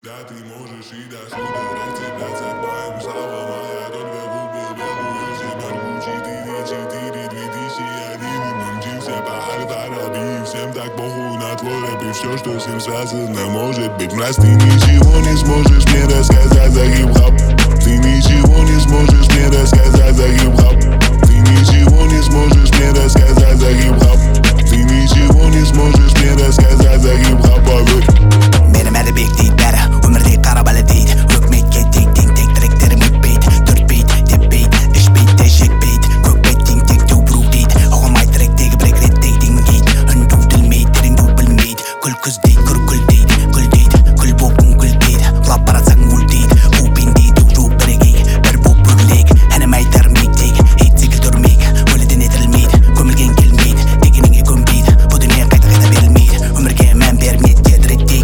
Да, ты можешь и до сюда растягиваться к моим словам, а я только купил белую семерку 4-4 2001 и мчился по Аль-Фараби. Всем так похуй на твой рэп и все, что с ним связано, может быть. Раз ты ничего не сможешь мне рассказать за хип-хоп, ты ничего не сможешь мне рассказать за хип-хоп, ты ничего не сможешь мне рассказать за хип-хоп, ты ничего не сможешь мне рассказать за хип-хоп. Benim her bekleydikleri ömürde karabala değil. Hükmetke tek tek tek direklerim ütbeyt. 4 beyt, tep beyt, iş beyt, teşek beyt. Kök beyt, ting tek tu bruk deyt. Oğulmay direktegi bir red deyt ingeyt. Öndu dilmeyt, derin du bilmeyt. Kül kız deyt, kül deyt, kül bopun kül deyt. Lap baratsang ul deyt, hupin deyt, du birgeyt. Bir bop bürleyk, henemay dermeyk deyk. Hiç zekil durmeyk, öleden edilmeyt. Gömülgen gelmeyt, degenenge gömbeyt. Bu dünya kayta kayta verilmeyt. Ömürge men vermeyt, yediret deyk.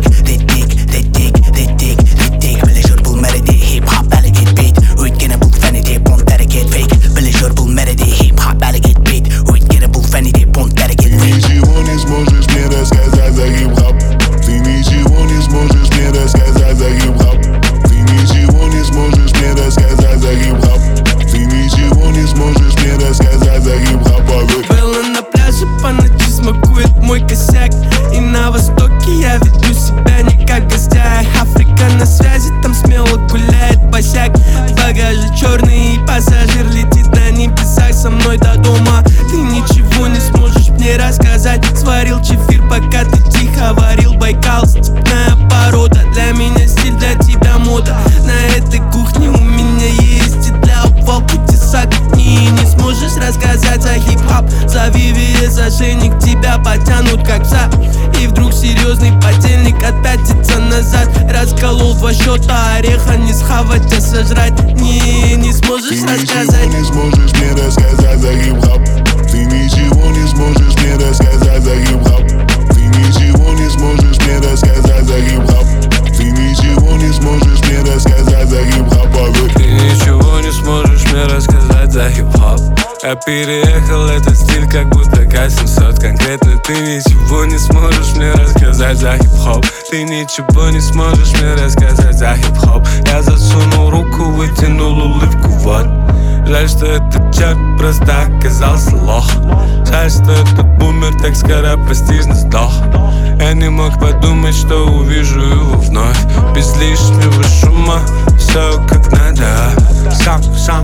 Мой косяк, и на востоке я веду себя не как гостя. Африка на связи, там смело гуляет босяк. В багаже черный и пассажир летит на небесах со мной до дома. Ты ничего не сможешь мне рассказать. Сварил чефир, пока ты тихо варил Байкал. Степная порода, для меня стиль, для тебя мода. На этой кухне у меня есть и для упалки тесак. Не сможешь рассказать за хип-хоп. За VVS ошейник тебя потянут как пса. И вдруг серьезный подельник отпятится назад. Расколол 2 счета, ореха не схавать, а сожрать. Не сможешь рассказать. Ты ничего не сможешь мне рассказать за хип-хоп. Ты ничего не сможешь мне рассказать за хип-хоп. Ты ничего не сможешь мне рассказать за хип-хоп. Ты ничего не сможешь мне рассказать за хип-хоп. Ты ничего не сможешь мне рассказать за хип-хоп. Я переехал этот стиль, как будто К-700. Конкретно ты ничего не сможешь мне рассказать за хип-хоп. Ты ничего не сможешь мне рассказать за хип-хоп. Я засунул руку, вытянул улыбку, вот. Жаль, что этот черт просто оказался лох. Жаль, что этот бумер так скоропостижно сдох. Я не мог подумать, что увижу его вновь. Без лишнего шума, все как надо. Шаг,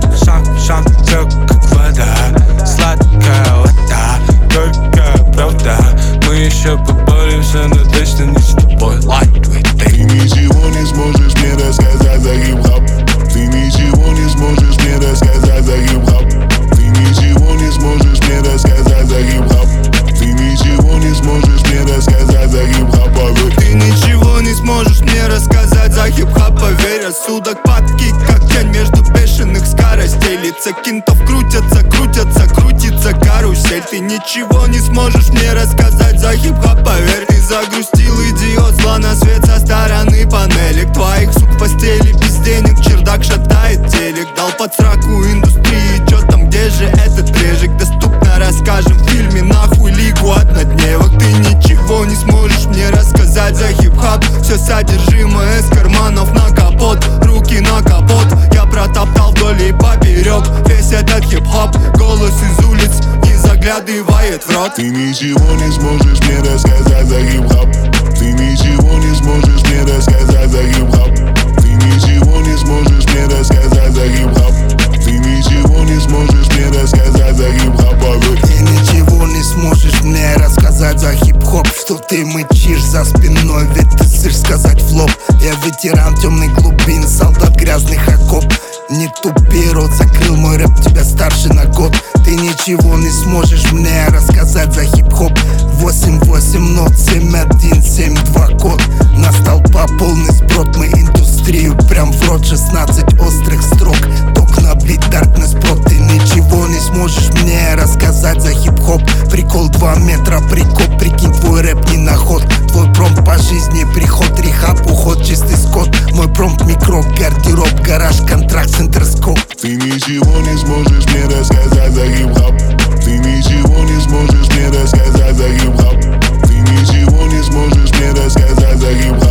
все как вода. Сладкая вода, только правда. Мы еще поборемся, но точно не с тобой. Ты ничего не сможешь мне рассказать за хип-хоп. Ты ничего не сможешь мне рассказать за хип-хоп. Ты ничего не сможешь мне рассказать за хип-хоп. Ты ничего не сможешь мне рассказать за хип-хоп. Ты ничего не сможешь мне рассказать за хип-хоп, поверь. Рассудок падки, как тень между бешеных скоростей. Лица кинтов крутятся, крутится карусель. Ты ничего не сможешь мне рассказать за хип-хоп, поверь. Ты загрустил, идиот, зла на свет со стороны панелек. Твоих сук в постели без денег, чердак шатает телек. Дал под сраку индустрии, чё там, где же этот режик? Доступно расскажем в фильме, нахуй лигу однодневок. Ты ничего не сможешь мне рассказать за хип-хоп. Все содержимое из карманов на капот, руки на капот. Я протоптал вдоль и поперек весь этот хип-хоп. Голос из улиц не заглядывает в рот. Ты ничего не сможешь мне рассказать за хип-хоп. Ты ничего не сможешь мне рассказать за хип-хоп. Ты ничего не сможешь мне рассказать за хип-хоп. Ты ничего не сможешь мне рассказать за хип-хоп. Ты ничего не сможешь мне рассказать за хип-хоп. Что ты мычишь за спиной, ведь ты слышишь сказать в лоб. Я ветеран темных глубин, солдат грязных окоп. Не тупи, рот закрыл мой рэп, тебя старше на год. Ты ничего не сможешь мне рассказать за хип-хоп. 8-8 нот, 7-1-7-2 код. Настал по полный сброд, мы индустрию прям в рот. 16 острых строк, ток на бит, даркнесс прод. Ты ничего не сможешь мне рассказать за хип-хоп. Прикол 2 метра, прикоп, прикинь, твой рэп не на ход. Твой промп по жизни, приход, рехаб, уход, чистый скот. Мой промп, микро, гардероб, гараж, контракт, интерскоп. Ты ничего не сможешь мне рассказать за хип-хоп. Ты ничего не сможешь мне рассказать за хип-хоп. Ты ничего не сможешь мне рассказать за хип-хоп.